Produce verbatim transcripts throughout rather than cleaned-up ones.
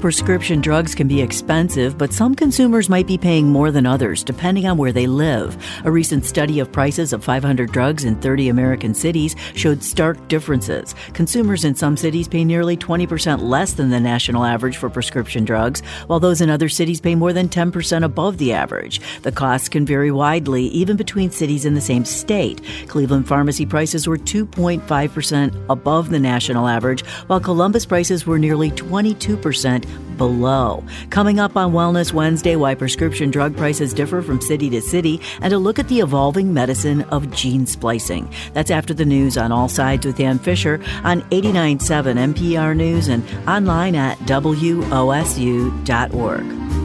Prescription drugs can be expensive, but some consumers might be paying more than others, depending on where they live. A recent study of prices of five hundred drugs in thirty American cities showed stark differences. Consumers in some cities pay nearly twenty percent less than the national average for prescription drugs, while those in other cities pay more than ten percent above the average. The costs can vary widely, even between cities in the same state. Cleveland pharmacy prices were two point five percent above the national average, while Columbus prices were nearly twenty-two percent below. Coming up on Wellness Wednesday, why prescription drug prices differ from city to city, and a look at the evolving medicine of gene splicing. That's after the news on All Sides with Ann Fisher on eighty-nine point seven N P R News and online at W O S U dot org.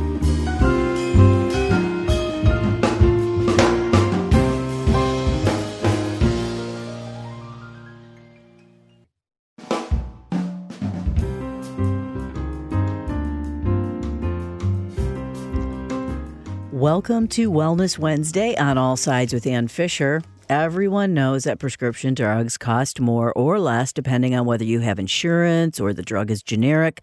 Welcome to Wellness Wednesday on All Sides with Ann Fisher. Everyone knows that prescription drugs cost more or less depending on whether you have insurance or the drug is generic.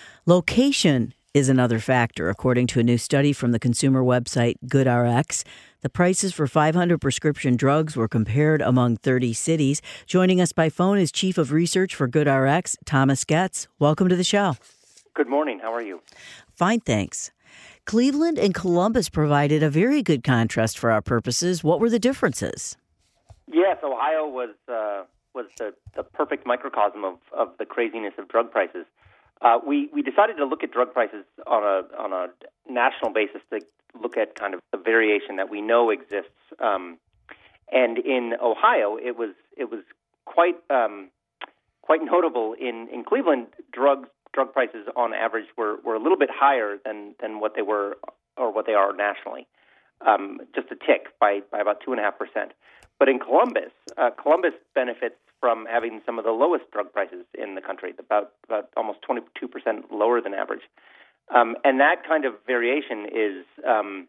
Location is another factor. According to a new study from the consumer website GoodRx, the prices for five hundred prescription drugs were compared among thirty cities. Joining us by phone is Chief of Research for GoodRx, Thomas Getz. Welcome to the show. Good morning. How are you? Fine, thanks. Cleveland and Columbus provided a very good contrast for our purposes. What were the differences? Yes, Ohio was uh, was the, the perfect microcosm of, of the craziness of drug prices. Uh, we we decided to look at drug prices on a on a national basis to look at kind of the variation that we know exists. Um, and in Ohio, it was it was quite um, quite notable. In, in Cleveland, drugs. Drug prices on average were, were a little bit higher than, than what they were or what they are nationally, um, just a tick by, by about two and a half percent. But in Columbus, uh, Columbus benefits from having some of the lowest drug prices in the country, about about almost twenty-two percent lower than average. Um, and that kind of variation is um,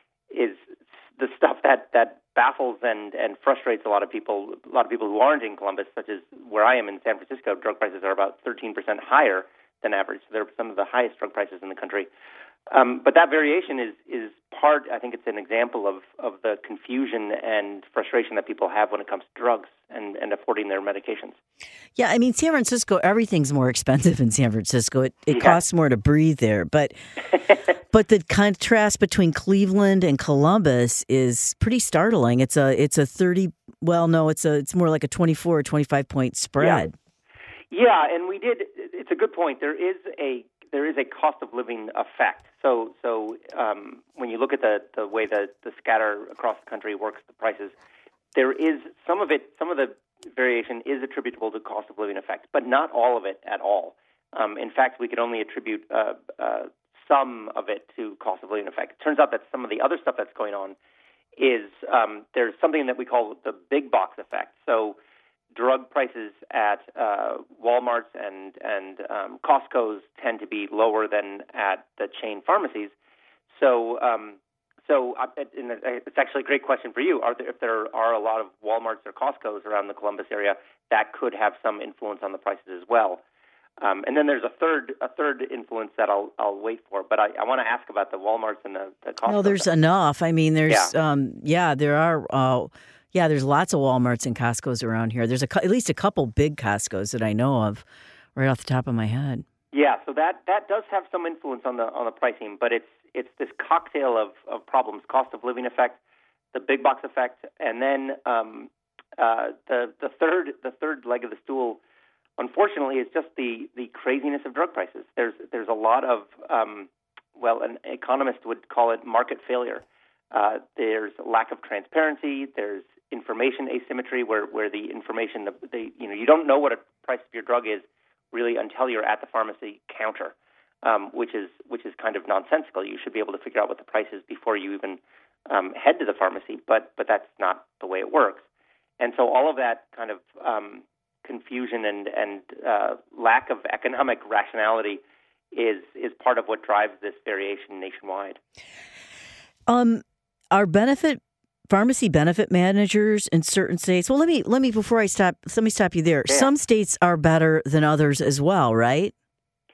is the stuff that, that baffles and, and frustrates a lot of people. A lot of people who aren't in Columbus, such as where I am in San Francisco, drug prices are about thirteen percent higher than average. So they're some of the highest drug prices in the country. Um, but that variation is is part, I think it's an example of, of the confusion and frustration that people have when it comes to drugs and, and affording their medications. Yeah, I mean, San Francisco, everything's more expensive in San Francisco. It, it yeah. costs more to breathe there. But but the contrast between Cleveland and Columbus is pretty startling. It's a it's a thirty, well, no, it's a it's more like a twenty-four or twenty-five point spread. Yeah. Yeah, and we did. It's a good point. There is a there is a cost of living effect. So so um, when you look at the, the way the, the scatter across the country works the prices, there is some of it. Some of the variation is attributable to cost of living effect, but not all of it at all. Um, in fact, we could only attribute uh, uh, some of it to cost of living effect. It turns out that some of the other stuff that's going on is um, there's something that we call the big box effect. So drug prices at uh, Walmart's and and um, Costco's tend to be lower than at the chain pharmacies. So, um, so uh, and it's actually a great question for you. Are there, if there are a lot of Walmart's or Costco's around the Columbus area, that could have some influence on the prices as well. Um, and then there's a third a third influence that I'll I'll wait for. But I, I want to ask about the Walmart's and the, the Costco's. No, there's stuff. enough. I mean, there's yeah, um, yeah there are. Uh, Yeah, there's lots of Walmarts and Costco's around here. There's a, at least a couple big Costco's that I know of right off the top of my head. Yeah, so that, that does have some influence on the on the pricing, but it's it's this cocktail of, of problems: cost of living effect, the big box effect, and then um, uh, the the third the third leg of the stool, unfortunately, is just the, the craziness of drug prices. There's there's a lot of um, well, an economist would call it market failure. Uh, there's lack of transparency. There's information asymmetry, where, where the information, the, the you know, you don't know what a price of your drug is really until you're at the pharmacy counter, um, which is which is kind of nonsensical. You should be able to figure out what the price is before you even um, head to the pharmacy, but but that's not the way it works. And so all of that kind of um, confusion and and uh, lack of economic rationality is is part of what drives this variation nationwide. Um. Are benefit pharmacy benefit managers in certain states? Well, let me let me before I stop. Let me stop you there. Yeah. Some states are better than others as well, right?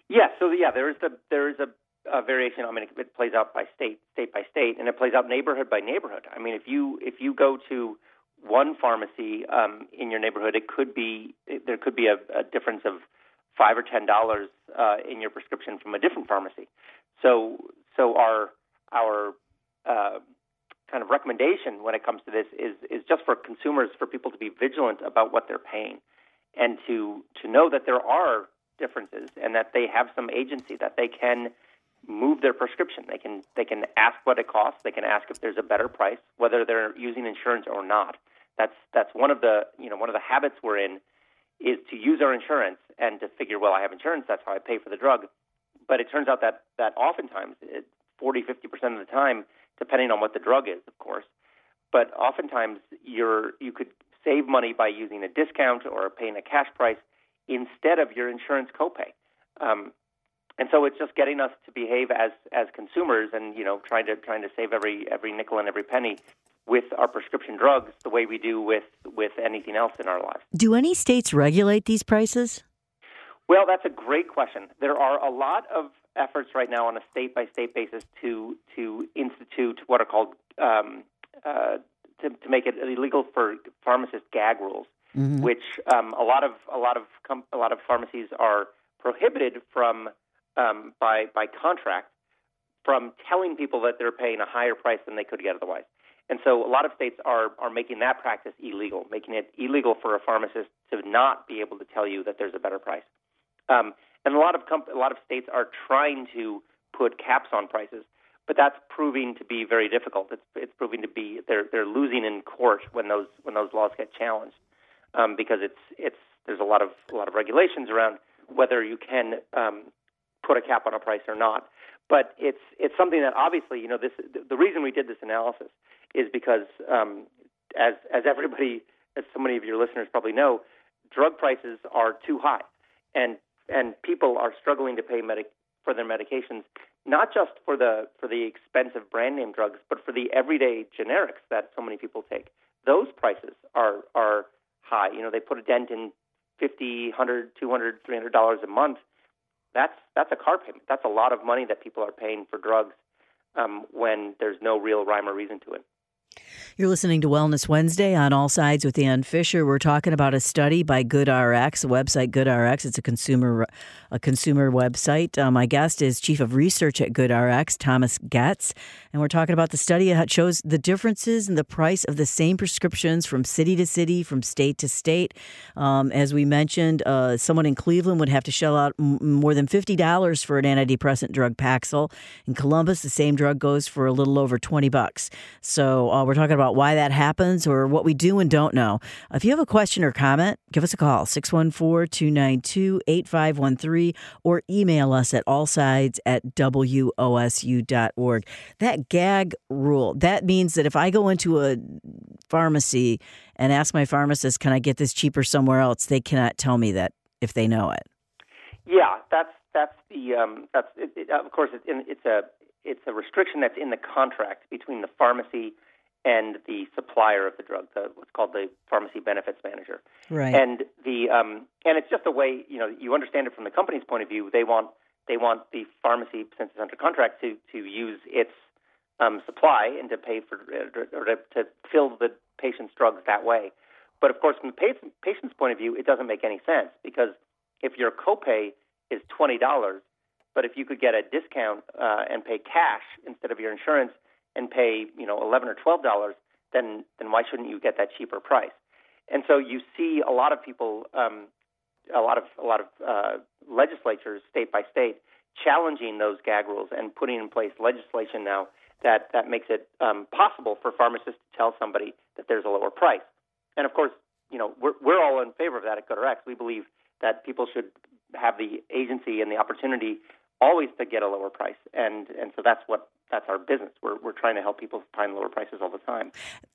Yeah, so yeah, there is the there is a, a variation. I mean, it, it plays out by state, state by state, and it plays out neighborhood by neighborhood. I mean, if you if you go to one pharmacy um, in your neighborhood, it could be there could be a, a difference of five or ten dollars uh, in your prescription from a different pharmacy. So so our our uh, kind of recommendation when it comes to this is is just for consumers, for people to be vigilant about what they're paying, and to to know that there are differences and that they have some agency, that they can move their prescription. They can they can ask what it costs. They can ask if there's a better price, whether they're using insurance or not. That's that's one of the you know one of the habits we're in, is to use our insurance and to figure, well, I have insurance, that's how I pay for the drug. But it turns out that that oftentimes, it, forty, fifty percent of the time, depending on what the drug is, of course, but oftentimes you're you could save money by using a discount or paying a cash price instead of your insurance copay. Um, and so it's just getting us to behave as as consumers, and you know trying to trying to save every every nickel and every penny with our prescription drugs the way we do with with anything else in our lives. Do any states regulate these prices? Well, that's a great question. There are a lot of efforts right now on a state by state basis to to institute what are called um, uh, to, to make it illegal for pharmacist gag rules. Mm-hmm. Which um, a lot of a lot of com- a lot of pharmacies are prohibited from um, by by contract from telling people that they're paying a higher price than they could get otherwise. And so a lot of states are are making that practice illegal, making it illegal for a pharmacist to not be able to tell you that there's a better price. Um, and a lot of comp- a lot of states are trying to put caps on prices, but that's proving to be very difficult. It's it's proving to be they're they're losing in court when those when those laws get challenged. Um, because it's it's there's a lot of a lot of regulations around whether you can um, put a cap on a price or not. But it's it's something that obviously you know this the reason we did this analysis is because um, as as everybody as so many of your listeners probably know, drug prices are too high, and and people are struggling to pay medic for their medications, not just for the for the expensive brand name drugs, but for the everyday generics that so many people take. Those prices are are high. You know, they put a dent in fifty, one hundred, two hundred, three hundred dollars a month. That's that's a car payment. That's a lot of money that people are paying for drugs um, when there's no real rhyme or reason to it. You're listening to Wellness Wednesday on All Sides with Ann Fisher. We're talking about a study by GoodRx, the website GoodRx. It's a consumer a consumer website. Uh, my guest is Chief of Research at GoodRx, Thomas Getz. And we're talking about the study that shows the differences in the price of the same prescriptions from city to city, from state to state. Um, as we mentioned, uh, someone in Cleveland would have to shell out m- more than fifty dollars for an antidepressant drug, Paxil. In Columbus, the same drug goes for a little over twenty bucks. So uh, we're talking about why that happens or what we do and don't know. If you have a question or comment, give us a call, six one four, two nine two, eight five one three, or email us at allsides at W O S U dot org. That gag rule, that means that if I go into a pharmacy and ask my pharmacist, can I get this cheaper somewhere else, they cannot tell me that if they know it. Yeah, that's that's the um, that's it, it, of course it's, in, it's a it's a restriction that's in the contract between the pharmacy and the supplier of the drug, the, what's called the pharmacy benefits manager. Right. And the um, and it's just a way, you know, you understand it from the company's point of view. They want they want the pharmacy, since it's under contract, to to use its um, supply and to pay for or to, to fill the patient's drugs that way. But of course, from the patient's point of view, it doesn't make any sense, because if your copay is twenty dollars, but if you could get a discount uh, and pay cash instead of your insurance and pay, you know, eleven or twelve dollars, then then why shouldn't you get that cheaper price? And so you see a lot of people, um, a lot of a lot of uh, legislatures, state by state, challenging those gag rules and putting in place legislation now that that makes it um, possible for pharmacists to tell somebody that there's a lower price. And of course, you know, we're we're all in favor of that at GoodRx. We believe that people should have the agency and the opportunity always to get a lower price, and and so that's what that's our business. We're we're trying to help people find lower prices all the time.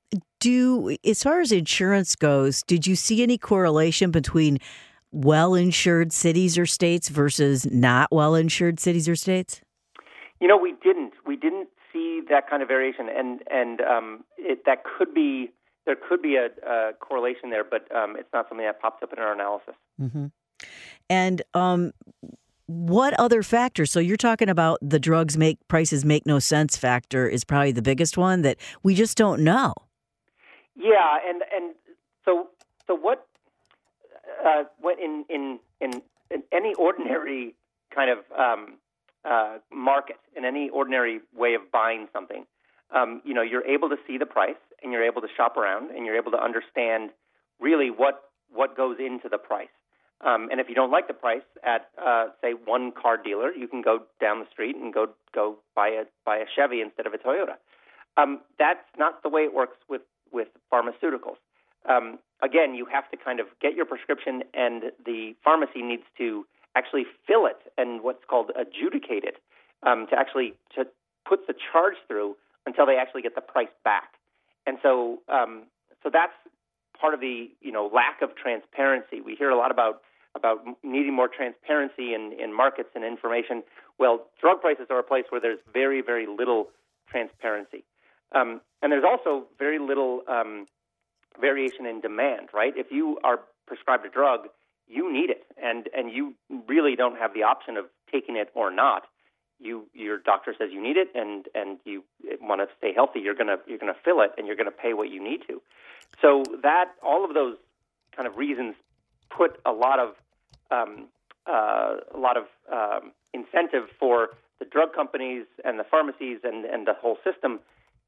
Do as far as insurance goes, did you see any correlation between well-insured cities or states versus not well-insured cities or states? You know, we didn't. We didn't see that kind of variation, and and um, it, that could be there could be a, a correlation there, but um, it's not something that pops up in our analysis. Mm-hmm. And um, what other factors? So you're talking about the drugs make prices make no sense factor is probably the biggest one that we just don't know. Yeah, and and so so what? Uh, what in in in, in any ordinary kind of um, uh, market, in any ordinary way of buying something, um, you know, you're able to see the price and you're able to shop around and you're able to understand really what what goes into the price. Um, and if you don't like the price at, uh, say, one car dealer, you can go down the street and go go buy a buy a Chevy instead of a Toyota. Um, that's not the way it works with with pharmaceuticals. Um, again, you have to kind of get your prescription, and the pharmacy needs to actually fill it and what's called adjudicate it um, to actually to put the charge through until they actually get the price back. And so, um, so that's part of the you know lack of transparency. We hear a lot about about needing more transparency in, in markets and information. Well, drug prices are a place where there's very, very little transparency. Um, and there's also very little um, variation in demand, right? If you are prescribed a drug, you need it, and, and you really don't have the option of taking it or not. You, your doctor says you need it, and, and you want to stay healthy. You're gonna you're gonna fill it, and you're gonna pay what you need to. So that all of those kind of reasons put a lot of um, uh, a lot of um, incentive for the drug companies and the pharmacies and, and the whole system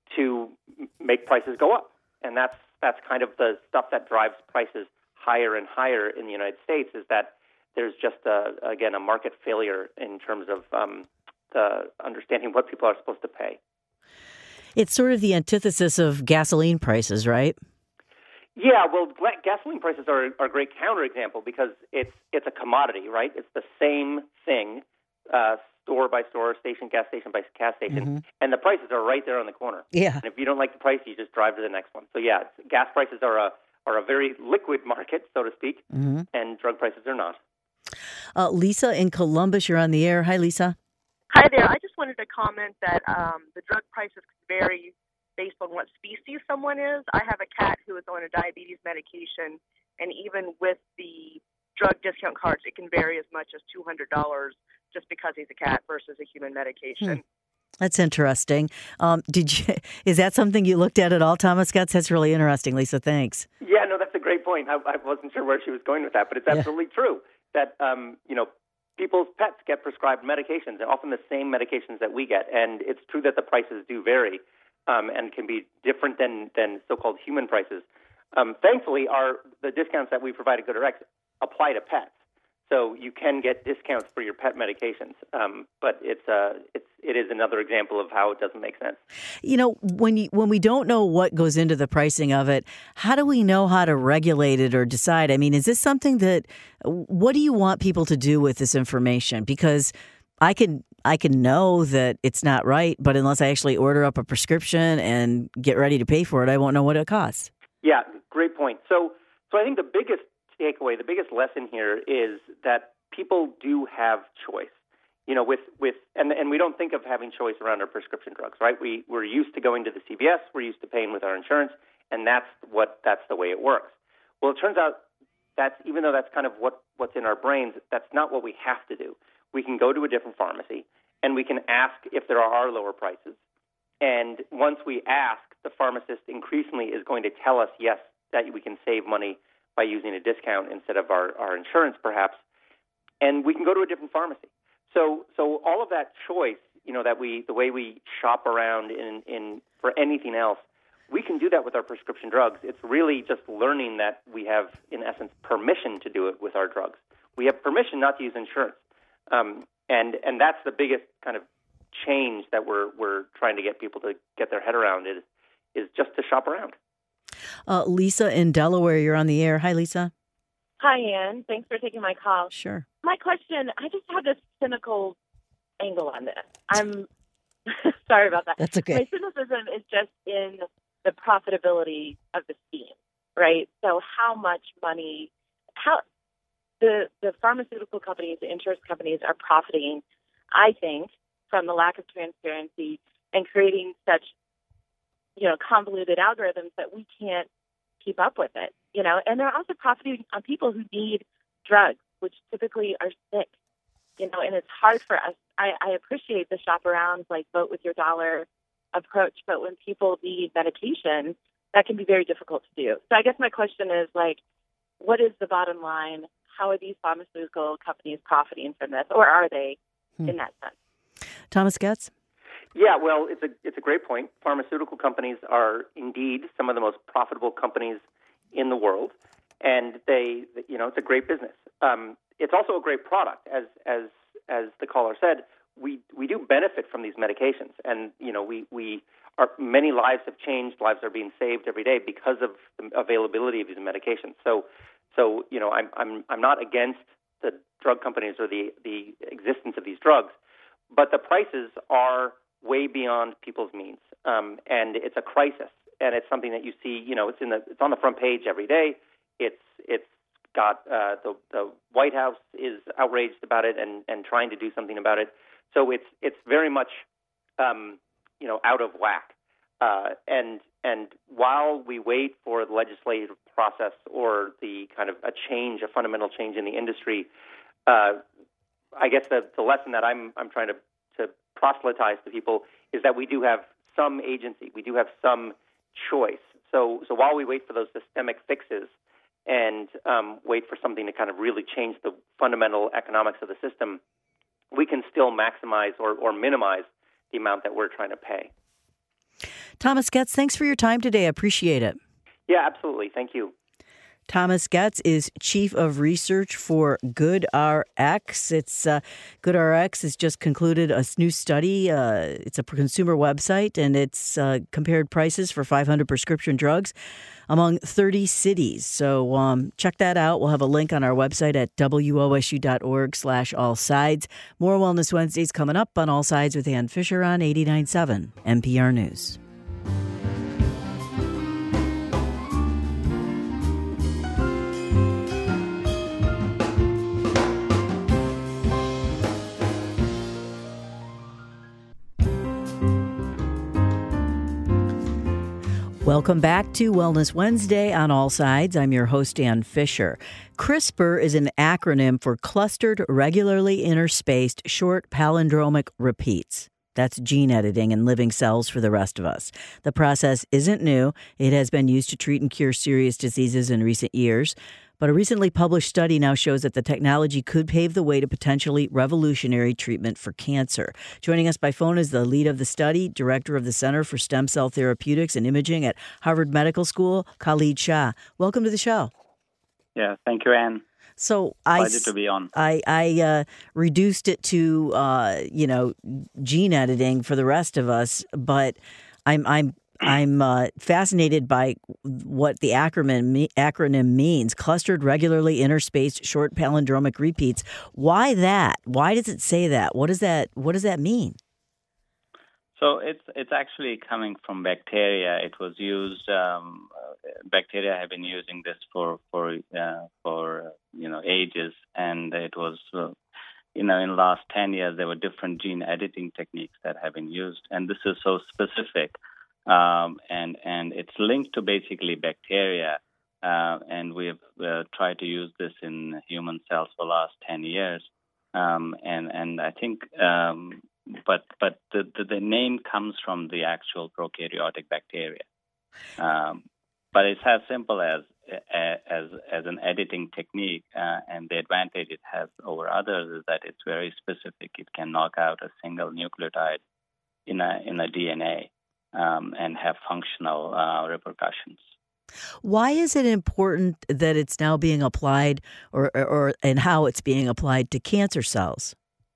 to make prices go up, and that's that's kind of the stuff that drives prices higher and higher in the United States. Is that there's just a, again a market failure in terms of um, the understanding what people are supposed to pay. It's sort of the antithesis of gasoline prices, right? Yeah, well, gasoline prices are, are a great counterexample because it's it's a commodity, right? It's the same thing, uh, store by store, station, gas station by gas station, mm-hmm. and the prices are right there on the corner. Yeah. And if you don't like the price, you just drive to the next one. So yeah, gas prices are a are a very liquid market, so to speak, mm-hmm. and drug prices are not. Uh, Lisa in Columbus, you're on the air. Hi, Lisa. Hi there. I just wanted to comment that um, the drug prices vary based on what species someone is. I have a cat who is on a diabetes medication, and even with the drug discount cards, it can vary as much as two hundred dollars just because he's a cat versus a human medication. Hmm. That's interesting. Um, did you? Is that something you looked at at all, Thomas Gutz? That's really interesting, Lisa. Thanks. Yeah, no, that's a great point. I, I wasn't sure where she was going with that, but it's absolutely yeah. true that um, you know people's pets get prescribed medications, and often the same medications that we get, and it's true that the prices do vary. Um, and can be different than, than so-called human prices. Um, thankfully, our the discounts that we provide at GoodRx apply to pets, so you can get discounts for your pet medications. Um, but it's uh, it's it is another example of how it doesn't make sense. You know, when you when we don't know what goes into the pricing of it, how do we know how to regulate it or decide? I mean, is this something that what do you want people to do with this information? Because I can. I can know that it's not right, but unless I actually order up a prescription and get ready to pay for it, I won't know what it costs. Yeah, great point. So, so I think the biggest takeaway, the biggest lesson here is that people do have choice. You know, with with and and we don't think of having choice around our prescription drugs, right? We we're used to going to the C V S, we're used to paying with our insurance, and that's what that's the way it works. Well, it turns out that's even though that's kind of what what's in our brains, that's not what we have to do. We can go to a different pharmacy, and we can ask if there are lower prices. And once we ask, the pharmacist increasingly is going to tell us, yes, that we can save money by using a discount instead of our, our insurance, perhaps. And we can go to a different pharmacy. So so all of that choice, you know, that we the way we shop around in, in for anything else, we can do that with our prescription drugs. It's really just learning that we have, in essence, permission to do it with our drugs. We have permission not to use insurance. Um, and and that's the biggest kind of change that we're we're trying to get people to get their head around is is just to shop around. Uh, Lisa in Delaware, you're on the air. Hi, Lisa. Hi, Ann. Thanks for taking my call. Sure. My question, I just have this cynical angle on this. I'm sorry about that. That's okay. My cynicism is just in the profitability of the scheme, right? So how much money, how... The, the pharmaceutical companies, the insurance companies are profiting, I think, from the lack of transparency and creating such, you know, convoluted algorithms that we can't keep up with it, you know. And they're also profiting on people who need drugs, which typically are sick. you know, and it's hard for us. I, I appreciate the shop around, like vote with your dollar approach, but when people need medication, that can be very difficult to do. So I guess my question is, like, what is the bottom line? How are these pharmaceutical companies profiting from this, or are they hmm. in that sense? Thomas Goetz? Yeah, well, it's a it's a great point. Pharmaceutical companies are indeed some of the most profitable companies in the world, and they, you know, it's a great business. Um, it's also a great product, as as as the caller said. We we do benefit from these medications, and you know, we we are many lives have changed, lives are being saved every day because of the availability of these medications. So so you know, I'm I'm I'm not against the drug companies or the the existence of these drugs, but the prices are way beyond people's means, um, and it's a crisis, and it's something that you see. You know, it's in the it's on the front page every day. It's it's got uh, the the White House is outraged about it and, and trying to do something about it. So it's it's very much um, you know out of whack. Uh, and and while we wait for the legislative process or the kind of a change, a fundamental change in the industry, uh, I guess the, the lesson that I'm I'm trying to to proselytize to people is that we do have some agency, we do have some choice. So so while we wait for those systemic fixes and um, wait for something to kind of really change the fundamental economics of the system, we can still maximize or, or minimize the amount that we're trying to pay. Thomas Goetz, thanks for your time today. I appreciate it. Yeah, absolutely. Thank you. Thomas Goetz is Chief of Research for GoodRx. It's uh, GoodRx has just concluded a new study. Uh, it's a consumer website, and it's uh, compared prices for five hundred prescription drugs among thirty cities. So um, check that out. We'll have a link on our website at wosu.org slash all sides. More Wellness Wednesdays coming up on All Sides with Ann Fisher on eighty-nine point seven N P R News. Welcome back to Wellness Wednesday on All Sides. I'm your host, Ann Fisher. CRISPR is an acronym for Clustered Regularly Interspaced Short Palindromic Repeats. That's gene editing in living cells for the rest of us. The process isn't new. It has been used to treat and cure serious diseases in recent years. But a recently published study now shows that the technology could pave the way to potentially revolutionary treatment for cancer. Joining us by phone is the lead of the study, director of the Center for Stem Cell Therapeutics and Imaging at Harvard Medical School, Khalid Shah. Welcome to the show. Yeah, thank you, Ann. So I, Pleasure to be on. I, I uh, reduced it to, uh, you know, gene editing for the rest of us, but I'm I'm I'm uh, fascinated by what the acronym acronym means: clustered, regularly interspaced, short palindromic repeats. Why that? Why does it say that? What does that What does that mean? So it's it's actually coming from bacteria. It was used. Um, bacteria have been using this for for uh, for you know ages, and it was uh, you know in the last ten years there were different gene editing techniques that have been used, and this is so specific. Um, and, and it's linked to basically bacteria, uh, and we've uh, tried to use this in human cells for the last ten years. Um, and, and I think, um, but but the, the, the name comes from the actual prokaryotic bacteria. Um, but it's as simple as as as an editing technique, uh, and the advantage it has over others is that it's very specific. It can knock out a single nucleotide in a in a D N A. Um, and have functional uh, repercussions. Why is it important that it's now being applied, or, or, or and how it's being applied to cancer cells?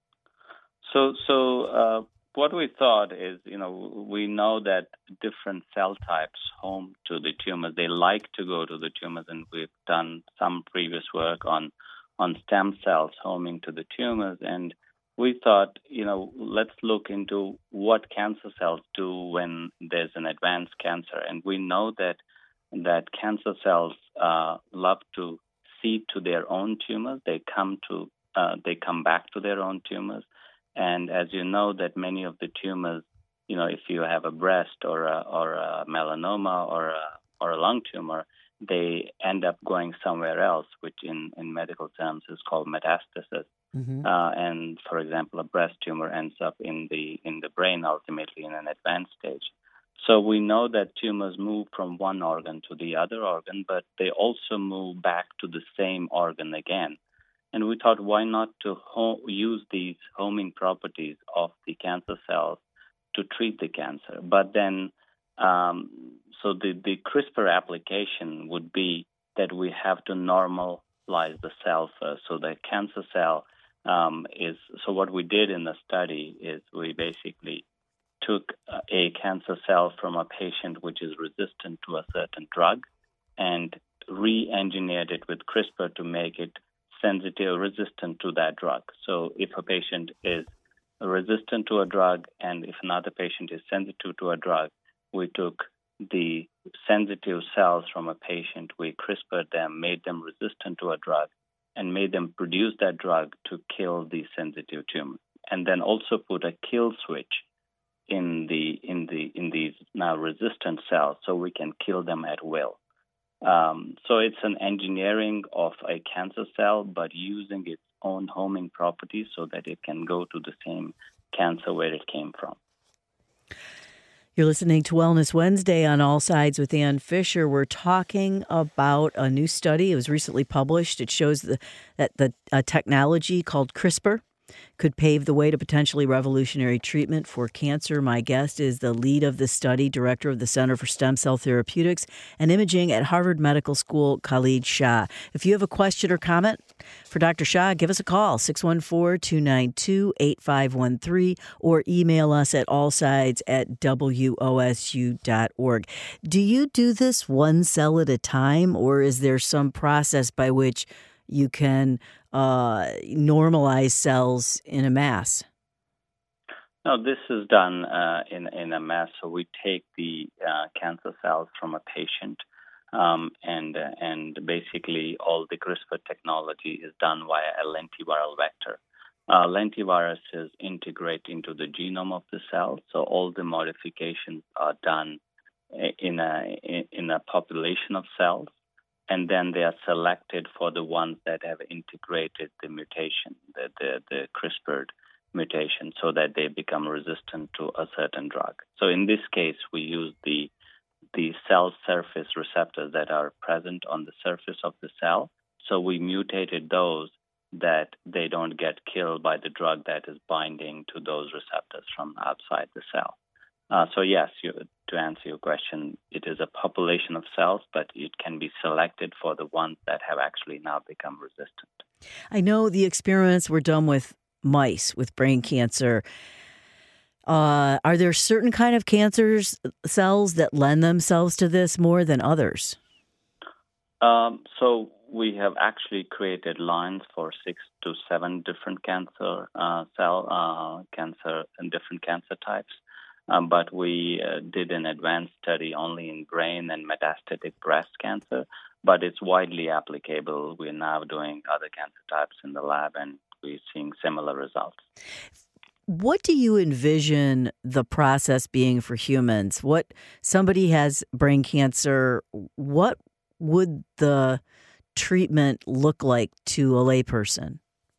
So, so uh, what we thought is, you know, we know that different cell types home to the tumors. They like to go to the tumors, and we've done some previous work on on stem cells homing to the tumors, and we thought, you know, let's look into what cancer cells do when there's an advanced cancer. And we know that that cancer cells uh, love to seed to their own tumors. They come to uh, they come back to their own tumors. And as you know, that many of the tumors, you know, if you have a breast or a, or a melanoma or a, or a lung tumor, they end up going somewhere else, which in, in medical terms is called metastasis. Mm-hmm. Uh, and, for example, a breast tumor ends up in the in the brain ultimately in an advanced stage. So we know that tumors move from one organ to the other organ, but they also move back to the same organ again. And we thought, why not to ho- use these homing properties of the cancer cells to treat the cancer? But then, um, so the, the CRISPR application would be that we have to normalize the cell first. So the cancer cell um, is, so what we did in the study is we basically took a cancer cell from a patient which is resistant to a certain drug and re-engineered it with CRISPR to make it sensitive, resistant to that drug. So if a patient is resistant to a drug and if another patient is sensitive to a drug, we took the sensitive cells from a patient, we CRISPRed them, made them resistant to a drug, and made them produce that drug to kill the sensitive tumor. And then also put a kill switch in the in the in these now resistant cells so we can kill them at will. Um, so it's an engineering of a cancer cell, but using its own homing properties so that it can go to the same cancer where it came from. You're listening to Wellness Wednesday on All Sides with Ann Fisher. We're talking about a new study. It was recently published. It shows the, that the uh, technology called CRISPR could pave the way to potentially revolutionary treatment for cancer. My guest is the lead of the study, director of the Center for Stem Cell Therapeutics and Imaging at Harvard Medical School, Khalid Shah. If you have a question or comment for Doctor Shah, give us a call, six one four, two nine two, eight five one three, or email us at allsides at W O S U dot org. Do you do this one cell at a time, or is there some process by which you can uh, normalize cells in a mass? No, this is done uh, in in a mass. So we take the uh, cancer cells from a patient, um, and uh, and basically all the CRISPR technology is done via a lentiviral vector. Uh, lentiviruses integrate into the genome of the cell, so all the modifications are done in a in a population of cells. And then they are selected for the ones that have integrated the mutation, the, the, the CRISPR mutation, so that they become resistant to a certain drug. So in this case, we use the the cell surface receptors that are present on the surface of the cell. So we mutated those that they don't get killed by the drug that is binding to those receptors from outside the cell. Uh, so yes, you, to answer your question, it is a population of cells, but it can be selected for the ones that have actually now become resistant. I know the experiments were done with mice with brain cancer. Uh, are there certain kind of cancers cells that lend themselves to this more than others? Um, so we have actually created lines for six to seven different cancer uh, cell uh, cancer and different cancer types. Um, but we uh, did an advanced study only in brain and metastatic breast cancer, but it's widely applicable. We're now doing other cancer types in the lab, and we're seeing similar results. What do you envision the process being for humans? What somebody has brain cancer, what would the treatment look like to a layperson?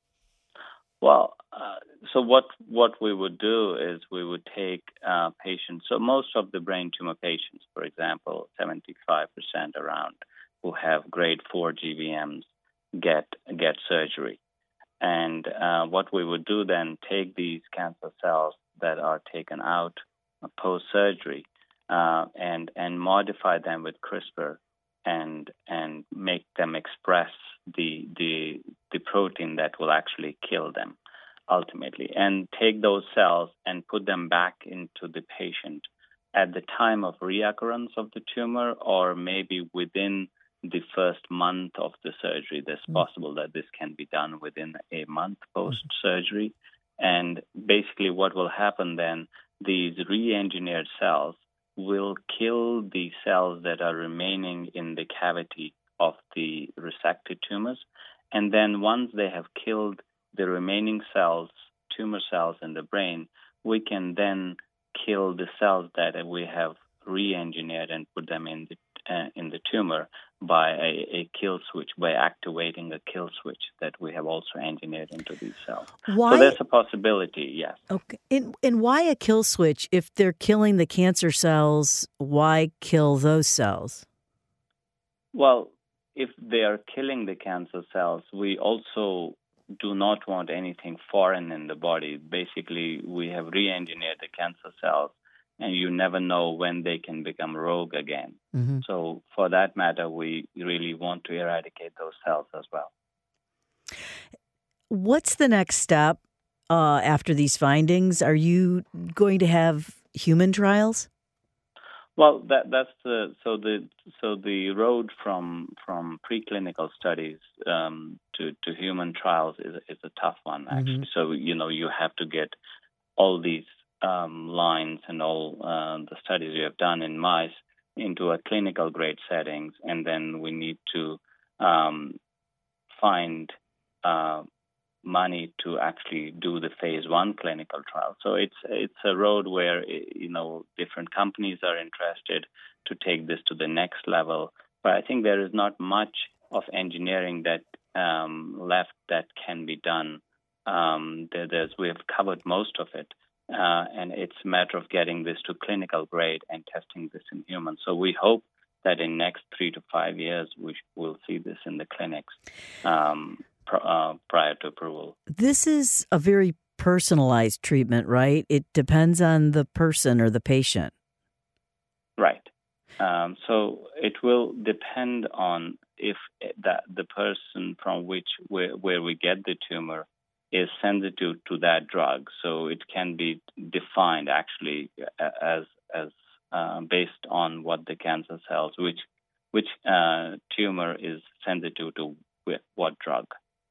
Well, uh, so what what we would do is we would take uh, patients. So most of the brain tumor patients, for example, seventy-five percent around, who have grade four G B Ms get get surgery. And uh, what we would do then, take these cancer cells that are taken out post-surgery uh, and and modify them with CRISPR and and make them express the the the protein that will actually kill them ultimately, and take those cells and put them back into the patient at the time of reoccurrence of the tumor, or maybe within the first month of the surgery. It's mm-hmm. possible that this can be done within a month post-surgery. And basically what will happen then, these re-engineered cells will kill the cells that are remaining in the cavity of the resected tumors. And then once they have killed the remaining cells, tumor cells in the brain, we can then kill the cells that we have re-engineered and put them in the uh, in the tumor by a, a kill switch, by activating a kill switch that we have also engineered into these cells. Why? So there's a possibility, yes. Okay. And, and why a kill switch? If they're killing the cancer cells, why kill those cells? Well, if they are killing the cancer cells, we also do not want anything foreign in the body. Basically, we have re-engineered the cancer cells, and you never know when they can become rogue again. Mm-hmm. So for that matter, we really want to eradicate those cells as well. What's the next step uh, after these findings? Are you going to have human trials? Well, that that's the so the so the road from from preclinical studies um, to to human trials is is a tough one actually. Mm-hmm. So you know you have to get all these um, lines and all uh, the studies you have done in mice into a clinical grade settings, and then we need to um, find uh, money to actually do the phase one clinical trial. So it's it's a road where you know different companies are interested to take this to the next level. But I think there is not much of engineering that um, left that can be done. Um, there, there's we have covered most of it, uh, and it's a matter of getting this to clinical grade and testing this in humans. So we hope that in next three to five years we will see this in the clinics. Um, Uh, prior to approval. This is a very personalized treatment, right? It depends on the person or the patient. Right. Um, so it will depend on if that the person from which where, where we get the tumor is sensitive to that drug. So it can be defined actually as as uh, based on what the cancer cells, which which uh, tumor is sensitive to what drug.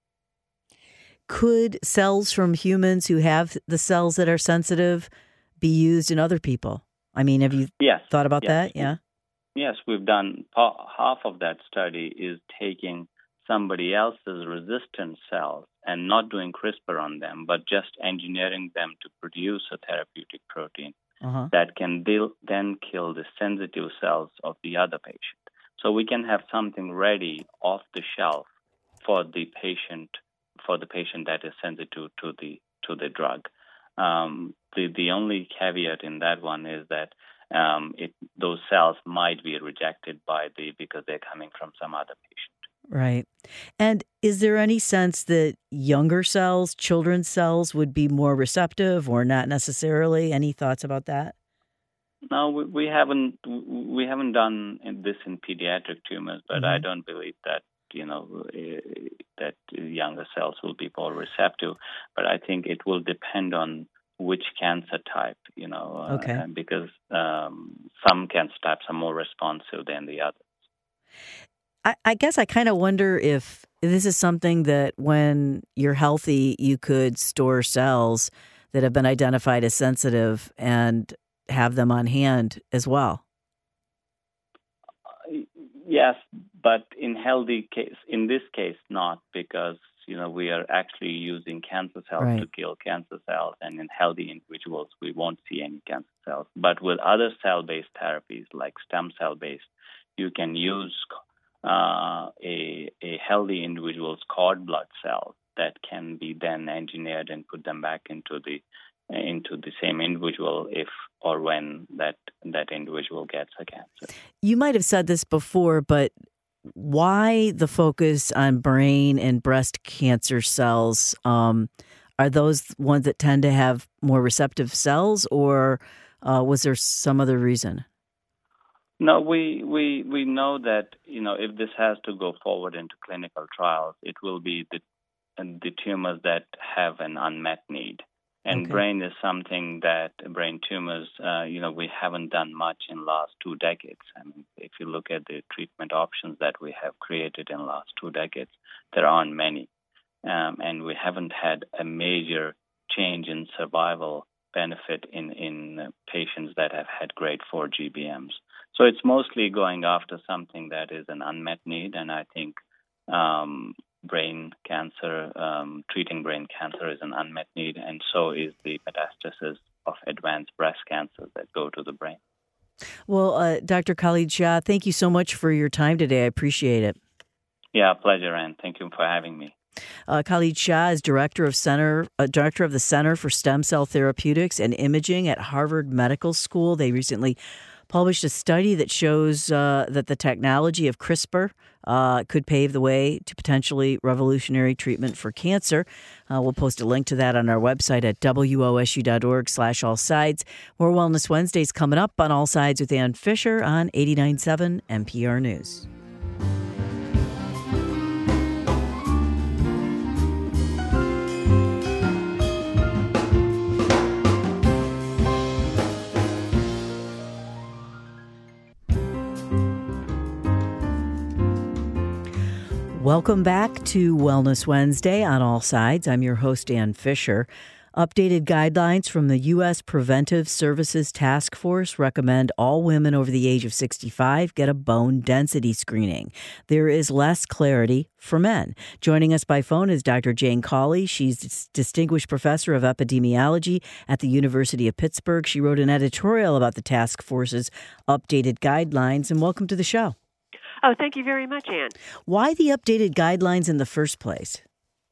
Could cells from humans who have the cells that are sensitive be used in other people? I mean, have you yes. thought about yes. that? Yeah. Yes, we've done half of that study is taking somebody else's resistant cells and not doing CRISPR on them, but just engineering them to produce a therapeutic protein uh-huh. that can deal, then kill the sensitive cells of the other patient. So we can have something ready off the shelf for the patient for the patient that is sensitive to the to the drug. Um, the the only caveat in that one is that um, it those cells might be rejected by the because they're coming from some other patient. Right. And is there any sense that younger cells, children's cells, would be more receptive or not necessarily? Any thoughts about that? No, we, we haven't we haven't done this in pediatric tumors, but mm-hmm. I don't believe that. You know, uh, that younger cells will be more receptive, but I think it will depend on which cancer type, you know, okay. uh, because um, some cancer types are more responsive than the others. I, I guess I kind of wonder if this is something that when you're healthy, you could store cells that have been identified as sensitive and have them on hand as well. Uh, yes. But in healthy case, in this case, not because you know we are actually using cancer cells right. to kill cancer cells, and in healthy individuals we won't see any cancer cells. But with other cell-based therapies like stem cell-based, you can use uh, a a healthy individual's cord blood cells that can be then engineered and put them back into the into the same individual if or when that that individual gets a cancer. You might have said this before, but why the focus on brain and breast cancer cells? Um, are those ones that tend to have more receptive cells, or uh, was there some other reason? No, we, we we know that you know if this has to go forward into clinical trials, it will be the the tumors that have an unmet need. And okay. brain is something that brain tumors, uh, you know, we haven't done much in the last two decades. I mean, if you look at the treatment options that we have created in the last two decades, there aren't many. Um, and we haven't had a major change in survival benefit in, in patients that have had grade four G B Ms. So it's mostly going after something that is an unmet need. And I think um, brain cancer, um, treating brain cancer is an unmet need, and so is the metastasis of advanced breast cancers that go to the brain. Well, uh, Doctor Khalid Shah, thank you so much for your time today. I appreciate it. Yeah, pleasure, and thank you for having me. Uh, Khalid Shah is director of center, uh, director of the Center for Stem Cell Therapeutics and Imaging at Harvard Medical School. They recently published a study that shows uh, that the technology of CRISPR uh, could pave the way to potentially revolutionary treatment for cancer. Uh, we'll post a link to that on our website at wosu.org slash all sides. More Wellness Wednesdays coming up on All Sides with Ann Fisher on eighty-nine point seven N P R News. Welcome back to Wellness Wednesday on All Sides. I'm your host, Ann Fisher. Updated guidelines from the U S Preventive Services Task Force recommend all women over the age of sixty-five get a bone density screening. There is less clarity for men. Joining us by phone is Doctor Jane Cawley. She's Distinguished Professor of Epidemiology at the University of Pittsburgh. She wrote an editorial about the task force's updated guidelines. And welcome to the show. Oh, thank you very much, Ann. Why the updated guidelines in the first place?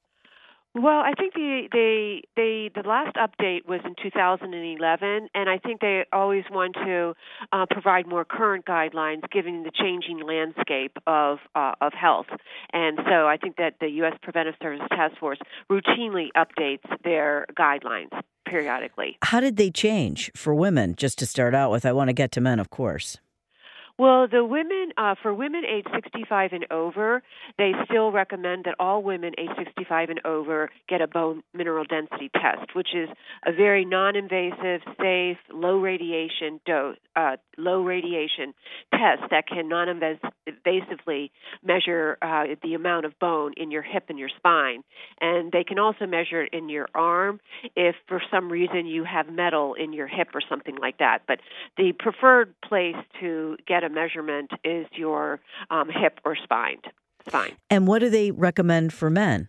Well, I think the they they the last update was in two thousand eleven, and I think they always want to uh, provide more current guidelines given the changing landscape of uh, of health. And so I think that the U S Preventive Services Task Force routinely updates their guidelines periodically. How did they change for women? Just to start out with, I want to get to men, of course. Well, the women, uh, for women age sixty-five and over, they still recommend that all women age sixty-five and over get a bone mineral density test, which is a very non-invasive, safe, low radiation dose, uh, low radiation test that can non-invasively measure uh, the amount of bone in your hip and your spine. And they can also measure it in your arm if for some reason you have metal in your hip or something like that. But the preferred place to get a measurement is your um, hip or spine. spine. And what do they recommend for men?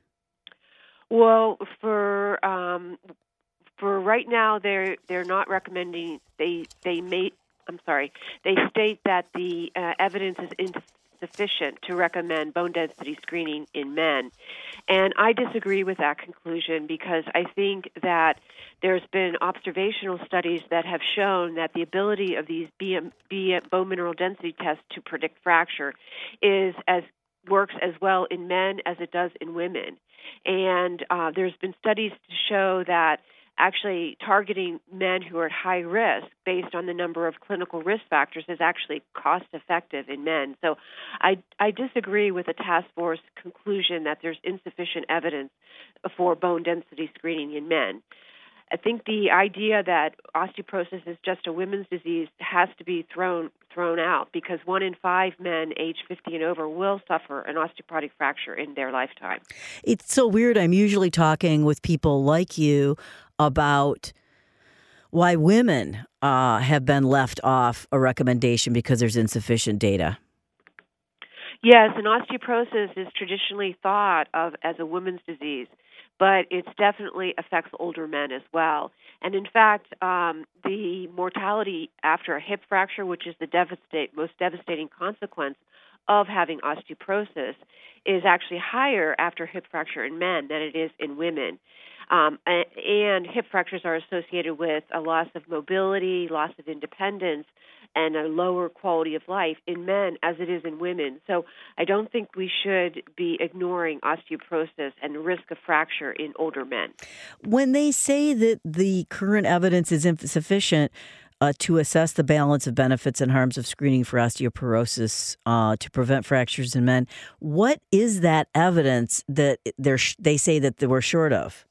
Well, for um, for right now, they're they're not recommending. They they may. I'm sorry. They state that the uh, evidence is insufficient to recommend bone density screening in men, and I disagree with that conclusion because I think that there's been observational studies that have shown that the ability of these B M, B M, bone mineral density tests to predict fracture is as works as well in men as it does in women. And uh, there's been studies to show that actually targeting men who are at high risk based on the number of clinical risk factors is actually cost effective in men. So I, I disagree with the task force conclusion that there's insufficient evidence for bone density screening in men. I think the idea that osteoporosis is just a women's disease has to be thrown thrown out because one in five men age fifty and over will suffer an osteoporotic fracture in their lifetime. It's so weird. I'm usually talking with people like you about why women uh, have been left off a recommendation because there's insufficient data. Yes, and osteoporosis is traditionally thought of as a women's disease, but it definitely affects older men as well. And in fact, um, the mortality after a hip fracture, which is the devastate, most devastating consequence of having osteoporosis, is actually higher after hip fracture in men than it is in women. Um, and, and hip fractures are associated with a loss of mobility, loss of independence, and a lower quality of life in men as it is in women. So I don't think we should be ignoring osteoporosis and the risk of fracture in older men. When they say that the current evidence is insufficient uh, to assess the balance of benefits and harms of screening for osteoporosis uh, to prevent fractures in men, what is that evidence that they're they say that they were short of?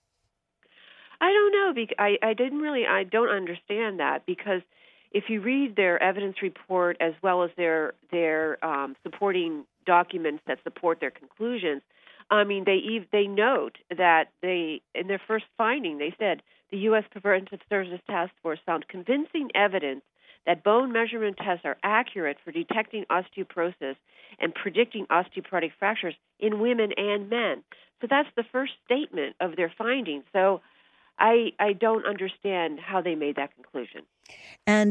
I don't know. I, I didn't really, I don't understand that because if you read their evidence report as well as their their um, supporting documents that support their conclusions, I mean, they they note that they in their first finding they said the U S Preventive Services Task Force found convincing evidence that bone measurement tests are accurate for detecting osteoporosis and predicting osteoporotic fractures in women and men. So that's the first statement of their findings. So I, I don't understand how they made that conclusion. And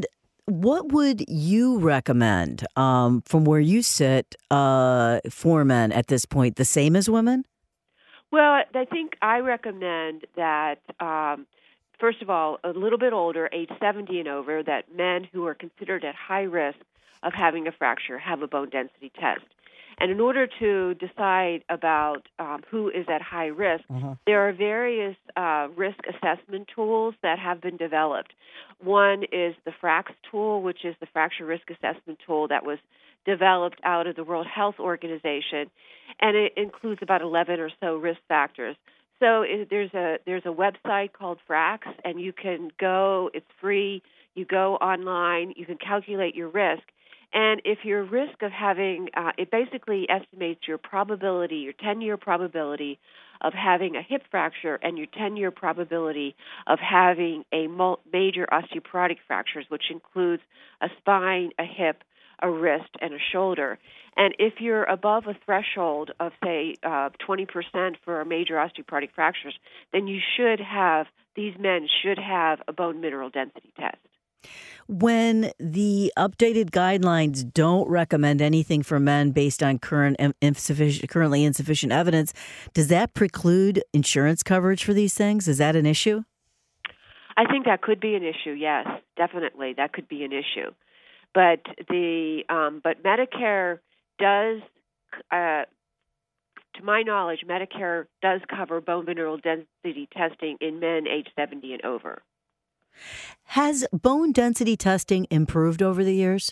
what would you recommend um, from where you sit uh, for men at this point? The same as women? Well, I think I recommend that, um, first of all, a little bit older, age seventy and over, that men who are considered at high risk of having a fracture have a bone density test. And in order to decide about um, who is at high risk, uh-huh. there are various uh, risk assessment tools that have been developed. One is the FRAX tool, which is the Fracture Risk Assessment Tool that was developed out of the World Health Organization, and it includes about eleven or so risk factors. So it, there's a there's a website called FRAX, and you can go. It's free. You go online. You can calculate your risk. And if your risk of having, uh, it basically estimates your probability, your ten-year probability of having a hip fracture and your ten-year probability of having a major osteoporotic fractures, which includes a spine, a hip, a wrist, and a shoulder. And if you're above a threshold of, say, uh, twenty percent for major osteoporotic fractures, then you should have, these men should have a bone mineral density test. When the updated guidelines don't recommend anything for men based on current insufficient, currently insufficient evidence, does that preclude insurance coverage for these things? Is that an issue? I think that could be an issue. Yes, definitely, that could be an issue. But the um, but Medicare does, uh, to my knowledge, Medicare does cover bone mineral density testing in men age seventy and over. Has bone density testing improved over the years?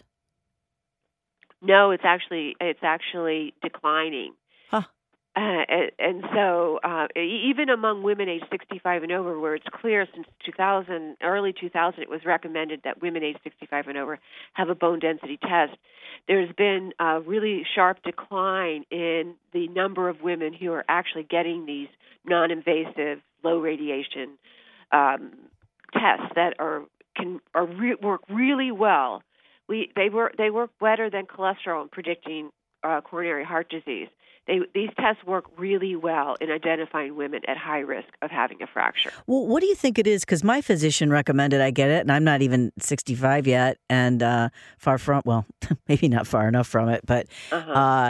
No, it's actually it's actually declining. Huh. Uh, and, and so uh, even among women age sixty-five and over, where it's clear since two thousand, early two thousand, it was recommended that women age sixty-five and over have a bone density test. There's been a really sharp decline in the number of women who are actually getting these non-invasive, low radiation um tests that are can are re- work really well. We they work they work better than cholesterol in predicting uh, coronary heart disease. They, these tests work really well in identifying women at high risk of having a fracture. Well, what do you think it is? Because my physician recommended I get it, and I'm not even sixty-five yet, and uh, far from well, maybe not far enough from it, but. Uh-huh. Uh,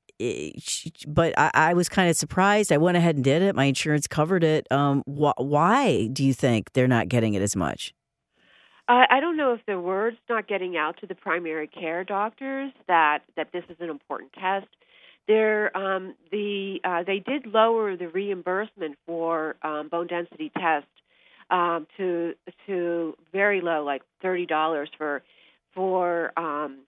But I, I was kind of surprised. I went ahead and did it. My insurance covered it. Um, wh- why do you think they're not getting it as much? I, I don't know if the word's not getting out to the primary care doctors that, that this is an important test. They're, um, the uh, they did lower the reimbursement for um, bone density test um, to to very low, like thirty dollars for for. Um,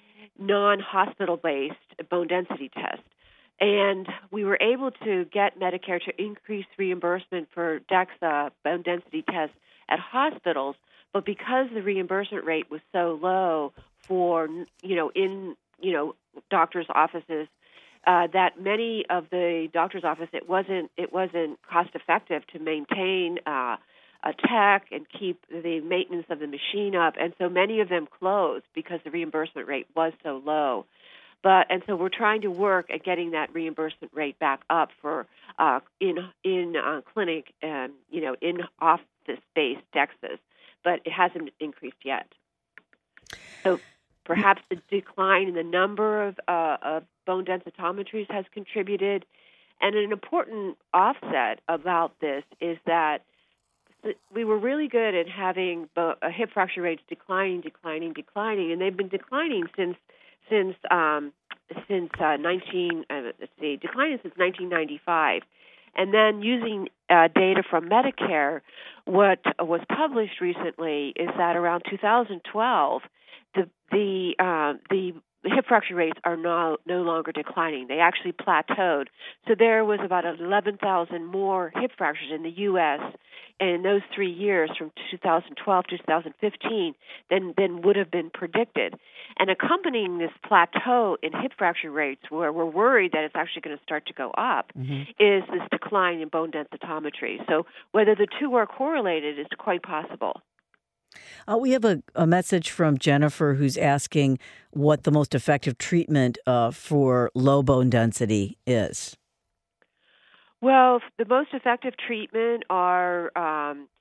non-hospital-based bone density test. And we were able to get Medicare to increase reimbursement for DEXA bone density tests at hospitals, but because the reimbursement rate was so low for, you know, in, you know, doctors' offices, uh, that many of the doctor's office, it wasn't, it wasn't cost-effective to maintain uh, a tech and keep the maintenance of the machine up, and so many of them closed because the reimbursement rate was so low. But and so we're trying to work at getting that reimbursement rate back up for uh, in in uh, clinic and you know in office-based DEXAs, but it hasn't increased yet. So perhaps the decline in the number of, uh, of bone densitometries has contributed, and an important offset about this is that we were really good at having hip fracture rates declining, declining, declining, and they've been declining since since um, since uh, nineteen uh, let's see, declining since nineteen ninety-five. And then using uh, data from Medicare, what was published recently is that around two thousand twelve, the the uh, the hip fracture rates are no, no longer declining. They actually plateaued. So there was about eleven thousand more hip fractures in the U S in those three years from two thousand twelve to two thousand fifteen than, than would have been predicted. And accompanying this plateau in hip fracture rates, where we're worried that it's actually going to start to go up, mm-hmm. is this decline in bone densitometry. So whether the two are correlated is quite possible. Uh, we have a, a message from Jennifer who's asking what the most effective treatment uh, for low bone density is. Well, the most effective treatment are um,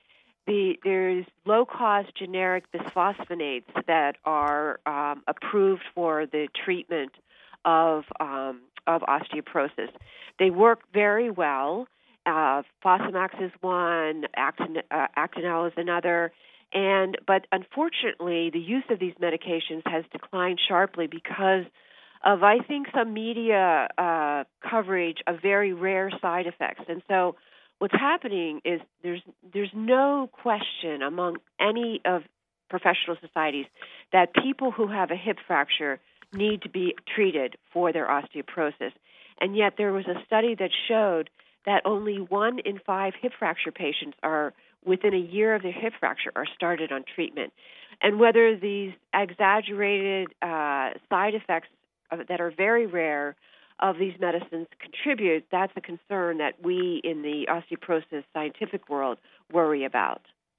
the there's low-cost generic bisphosphonates that are um, approved for the treatment of um, of osteoporosis. They work very well. Uh, Fosamax is one, Actin, uh, Actonel is another, and but unfortunately, the use of these medications has declined sharply because of, I think, some media uh, coverage of very rare side effects. And so what's happening is there's there's no question among any of professional societies that people who have a hip fracture need to be treated for their osteoporosis. And yet there was a study that showed that only one in five hip fracture patients are, within a year of their hip fracture, are started on treatment. And whether these exaggerated uh, side effects that are very rare of these medicines contribute, that's a concern that we in the osteoporosis scientific world worry about.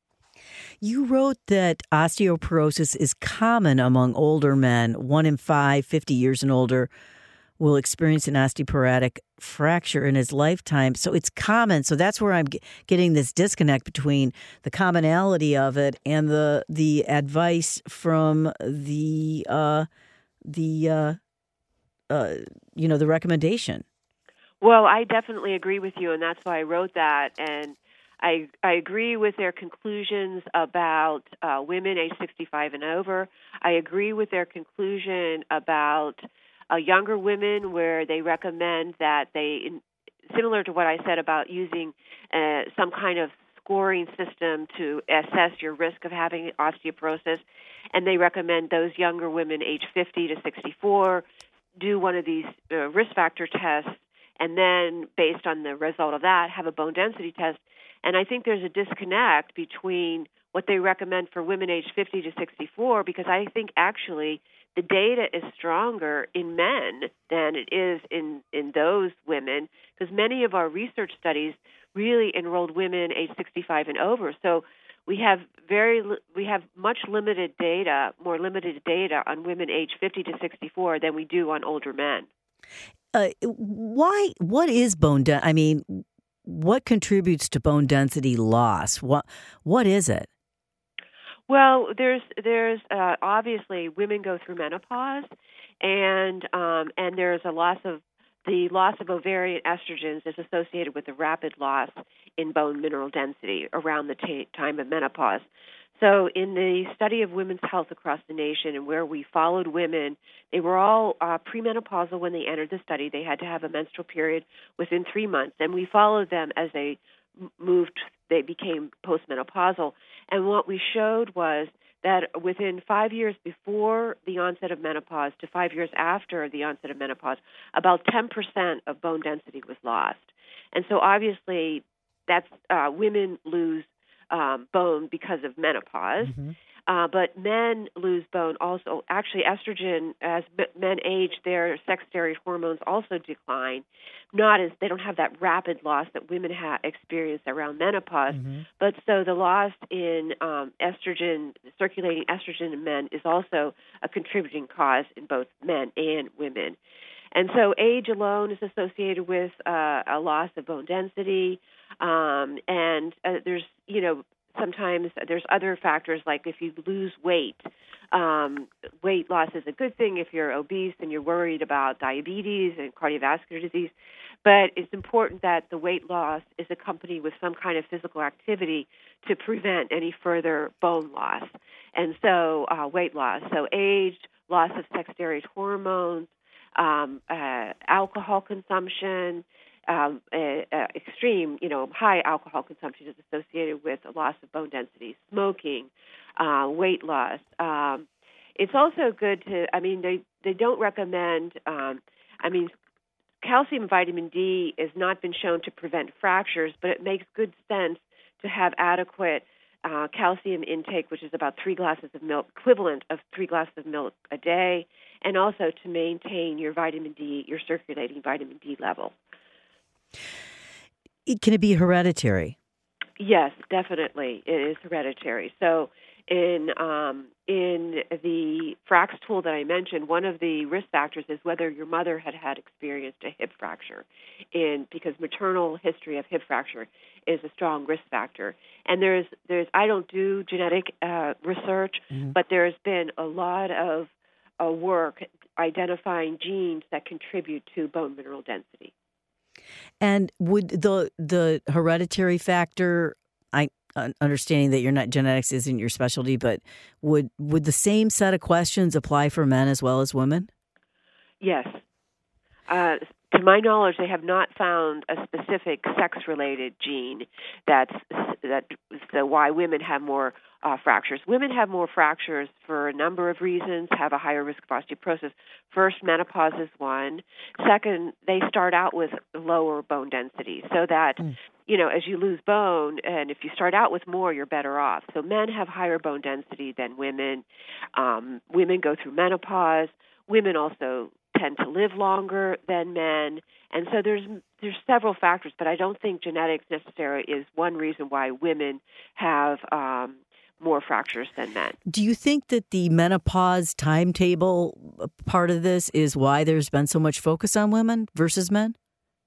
You wrote that osteoporosis is common among older men. One in five, fifty years and older, will experience an osteoporotic fracture in his lifetime. So it's common. So that's where I'm getting this disconnect between the commonality of it and the the advice from the uh, the uh, uh, you know the recommendation. Well, I definitely agree with you, and that's why I wrote that. And I I agree with their conclusions about uh, women age sixty-five and over. I agree with their conclusion about Uh, younger women, where they recommend that they, in, similar to what I said about using uh, some kind of scoring system to assess your risk of having osteoporosis, and they recommend those younger women age fifty to sixty-four do one of these uh, risk factor tests, and then based on the result of that, have a bone density test. And I think there's a disconnect between what they recommend for women age fifty to sixty-four, because I think actually the data is stronger in men than it is in, in those women, because many of our research studies really enrolled women age sixty-five and over. So we have very we have much limited data, more limited data on women age fifty to sixty-four than we do on older men. Uh, why? What is bone density? I mean, what contributes to bone density loss? What What is it? Well, there's there's uh, obviously women go through menopause, and um, and there's a loss of the loss of ovarian estrogens is associated with a rapid loss in bone mineral density around the t- time of menopause. So in the study of women's health across the nation, and where we followed women, they were all uh, premenopausal when they entered the study. They had to have a menstrual period within three months, and we followed them as they moved, they became postmenopausal. And what we showed was that within five years before the onset of menopause to five years after the onset of menopause, about ten percent of bone density was lost. And so obviously that's uh, women lose um, bone because of menopause. Mm-hmm. Uh, but men lose bone also. Actually, estrogen, as men age, their sex steroid hormones also decline. Not as they don't have that rapid loss that women ha- experience around menopause. Mm-hmm. But so the loss in um, estrogen, circulating estrogen in men, is also a contributing cause in both men and women. And so age alone is associated with uh, a loss of bone density. Um, and uh, there's, you know, sometimes there's other factors, like if you lose weight. Um, weight loss is a good thing if you're obese and you're worried about diabetes and cardiovascular disease. But it's important that the weight loss is accompanied with some kind of physical activity to prevent any further bone loss. And so uh, weight loss, so age, loss of sex steroid hormones, um, uh, alcohol consumption, Um, uh, uh, extreme, you know, high alcohol consumption is associated with a loss of bone density, smoking, uh, weight loss. Um, it's also good to, I mean, they, they don't recommend, um, I mean, calcium and vitamin D has not been shown to prevent fractures, but it makes good sense to have adequate uh, calcium intake, which is about three glasses of milk, equivalent of three glasses of milk a day, and also to maintain your vitamin D, your circulating vitamin D level. Can it be hereditary? Yes, definitely. It is hereditary. So In um, in the Frax tool that I mentioned, one of the risk factors is whether your mother had had experienced a hip fracture, in because maternal history of hip fracture is a strong risk factor. And there's there's I don't do genetic uh, research, mm-hmm. but there's been a lot of uh, work identifying genes that contribute to bone mineral density. And would the the hereditary factor, I understanding that you're not genetics isn't your specialty, but would would the same set of questions apply for men as well as women? Yes. Uh, to my knowledge, they have not found a specific sex-related gene that's that so why women have more uh, fractures. Women have more fractures for a number of reasons, have a higher risk of osteoporosis. First, menopause is one. Second, they start out with lower bone density, so that, mm. you know, as you lose bone, and if you start out with more, you're better off. So men have higher bone density than women. Um, women go through menopause. Women also tend to live longer than men, and so there's there's several factors, but I don't think genetics necessarily is one reason why women have um, more fractures than men. Do you think that the menopause timetable part of this is why there's been so much focus on women versus men?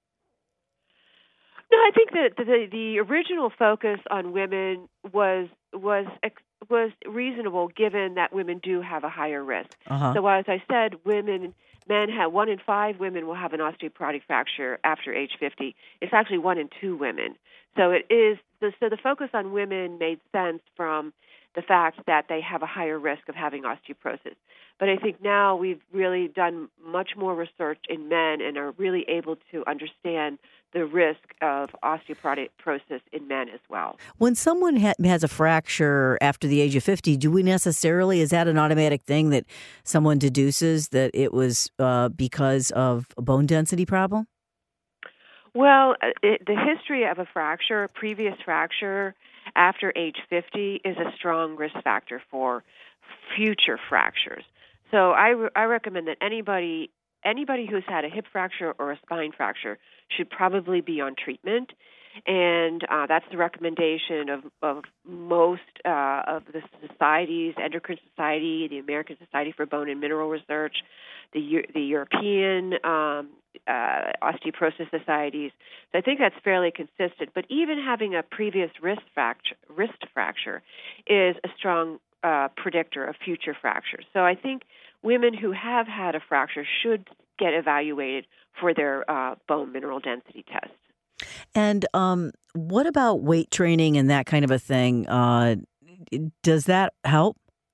No, I think that the, the original focus on women was was was reasonable, given that women do have a higher risk. Uh-huh. So, as I said, women, men have one in five women will have an osteoporotic fracture after age fifty. It's actually one in two women. So it is. So the focus on women made sense from the fact that they have a higher risk of having osteoporosis. But I think now we've really done much more research in men and are really able to understand the risk of osteoporosis in men as well. When someone ha- has a fracture after the age of fifty, do we necessarily, is that an automatic thing that someone deduces that it was uh, because of a bone density problem? Well, it, the history of a fracture, a previous fracture after age fifty, is a strong risk factor for future fractures. So I, re- I recommend that anybody anybody who's had a hip fracture or a spine fracture should probably be on treatment. And uh, that's the recommendation of, of most uh, of the societies, Endocrine Society, the American Society for Bone and Mineral Research, the the European um, uh, Osteoporosis Societies. So I think that's fairly consistent. But even having a previous wrist fracture, wrist fracture is a strong uh, predictor of future fractures. So I think women who have had a fracture should get evaluated for their uh, bone mineral density test. And um, what about weight training and that kind of a thing? Uh, does that help?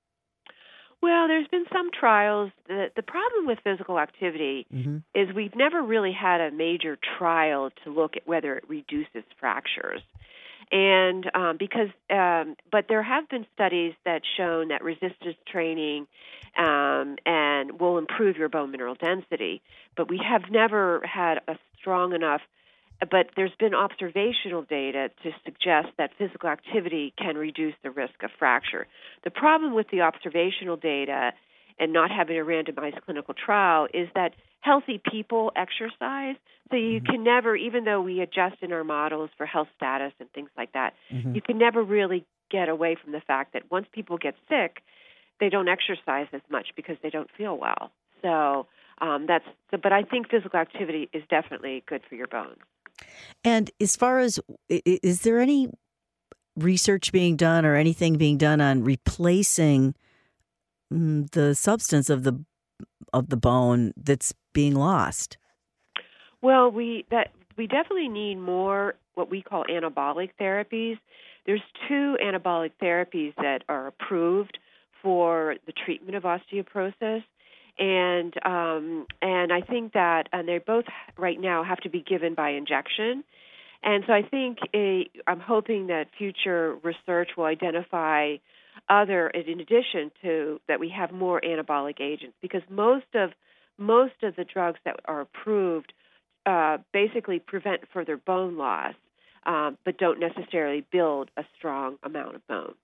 Well, there's been some trials. The, the problem with physical activity mm-hmm. is we've never really had a major trial to look at whether it reduces fractures. And um, because, um, but there have been studies that shown that resistance training um, and will improve your bone mineral density. But we have never had a strong enough. But there's been observational data to suggest that physical activity can reduce the risk of fracture. The problem with the observational data and not having a randomized clinical trial is that healthy people exercise. So you mm-hmm. can never, even though we adjust in our models for health status and things like that, mm-hmm. you can never really get away from the fact that once people get sick, they don't exercise as much because they don't feel well. So um, that's. So, but I think physical activity is definitely good for your bones. And as far as, is there any research being done or anything being done on replacing the substance of the of the bone that's being lost? Well, we that we definitely need more what we call anabolic therapies. There's two anabolic therapies that are approved for the treatment of osteoporosis. And um, and I think that and they both right now have to be given by injection. And so I think a, I'm hoping that future research will identify other, in addition to that, we have more anabolic agents, because most of most of the drugs that are approved uh, basically prevent further bone loss, um, but don't necessarily build a strong amount of bone.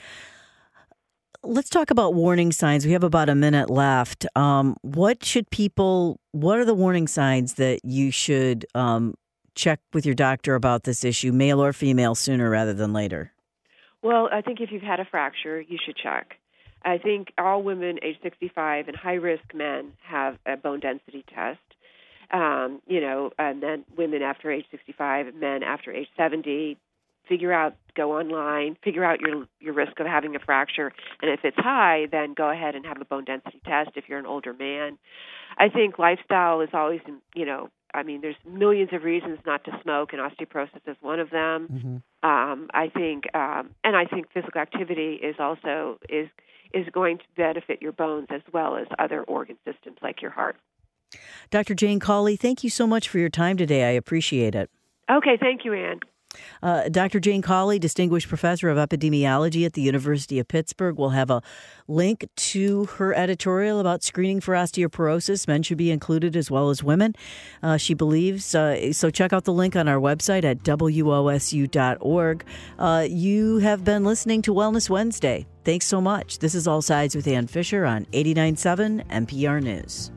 Let's talk about warning signs. We have about a minute left. Um, what should people, what are the warning signs that you should um, check with your doctor about this issue, male or female, sooner rather than later? Well, I think if you've had a fracture, you should check. I think all women age sixty-five and high-risk men have a bone density test. Um, you know, and then women after age sixty-five, men after age seventy, figure out, go online, figure out your your risk of having a fracture, and if it's high, then go ahead and have a bone density test if you're an older man. I think lifestyle is always, you know, I mean, there's millions of reasons not to smoke, and osteoporosis is one of them. Mm-hmm. Um, I think, um, and I think physical activity is also is is going to benefit your bones as well as other organ systems like your heart. Doctor Jane Cawley, thank you so much for your time today. I appreciate it. Okay, thank you, Ann. Uh, Doctor Jane Cawley, Distinguished Professor of Epidemiology at the University of Pittsburgh, will have a link to her editorial about screening for osteoporosis. Men should be included as well as women, uh, she believes. Uh, so check out the link on our website at W O S U dot org. Uh, you have been listening to Wellness Wednesday. Thanks so much. This is All Sides with Ann Fisher on eighty-nine point seven N P R News.